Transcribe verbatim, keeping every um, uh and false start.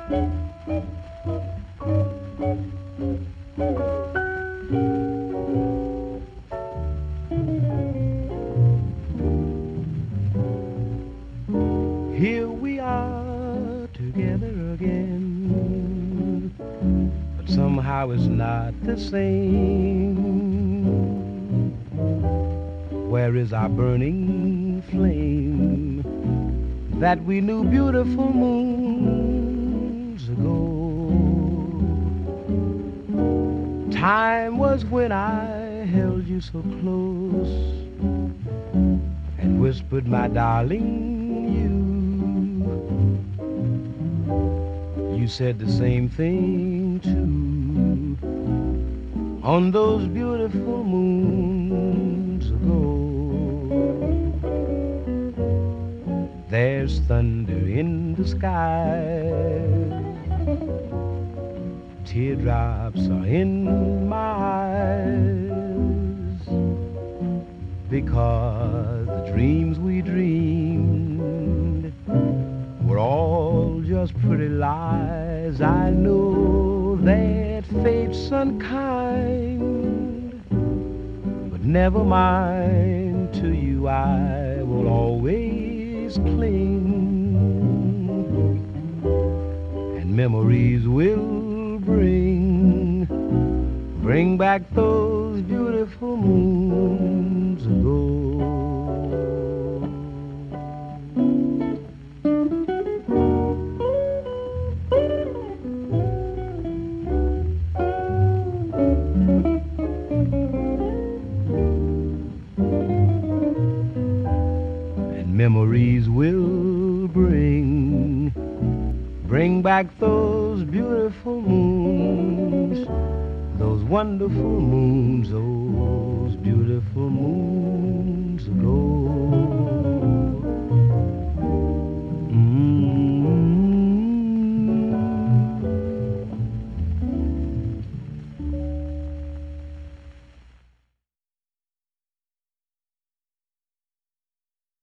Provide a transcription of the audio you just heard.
Here we are together again, but somehow it's not the same. Where is our burning flame that we knew beautiful moons ago? Time was when I held you so close and whispered, my darling, you said the same thing too on those beautiful moons ago. There's thunder in the sky, teardrops are in my eyes, because the dreams we dreamed were all just pretty lies. I know that fate's unkind, but never mind, to you I will always cling, and memories will bring, bring back those beautiful moons ago. Memories will bring, bring back those beautiful moons, those wonderful moons, those beautiful moons ago.